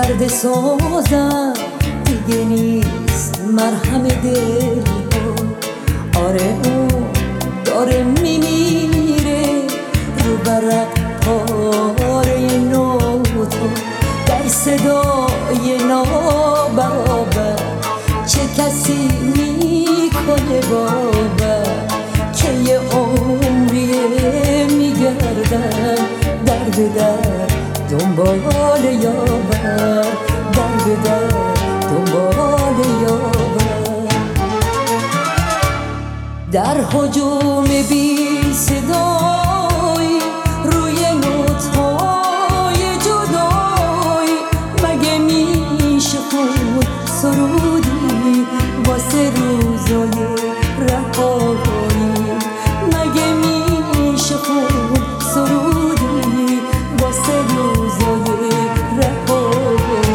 درد سازم دیگه نیست مرهم دل ها. آره اون داره میمیره رو برق پاره نوتا در صدای نابرابر. چه کسی میکنه باور که یه عمریه میگردن در به در دنبال یاور، در به در دنبال یاور. در هجوم بی صدای روی نوت‌های جدای مگه میشه خون سرودی واسه روزای رهایی؟ مگه میشه خون سرودی واسه روزای رهایی؟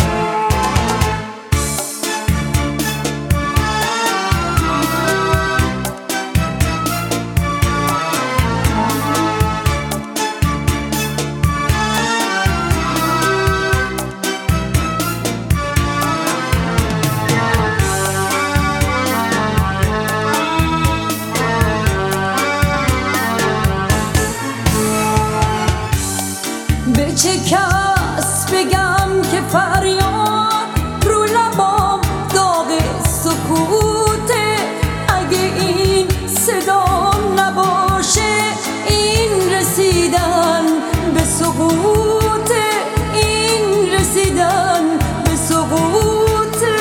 به چه کس بگم که فریاد رو لبام داغ سکوته؟ اگه این صدا نباشه این رسیدن به سقوطه، این رسیدن به سقوطه.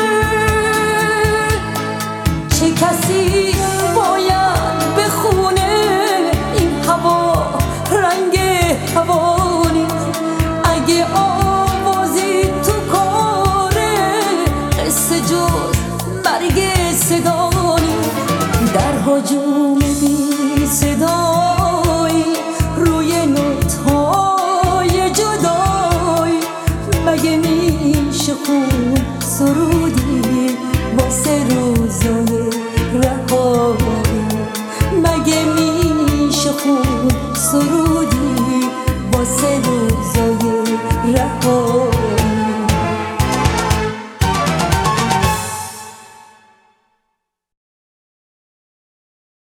چه کسی باید بخونه این هوا رنگ هوا؟ اگه آوازی تو کاره قصه جز مرگ صدا نیست. در هجوم بی صدای روی نوت‌های جدای مگه میشه خون سرودی واسه روزای رهایی؟ مگه میشه خون سرودی واسه روزای رهایی؟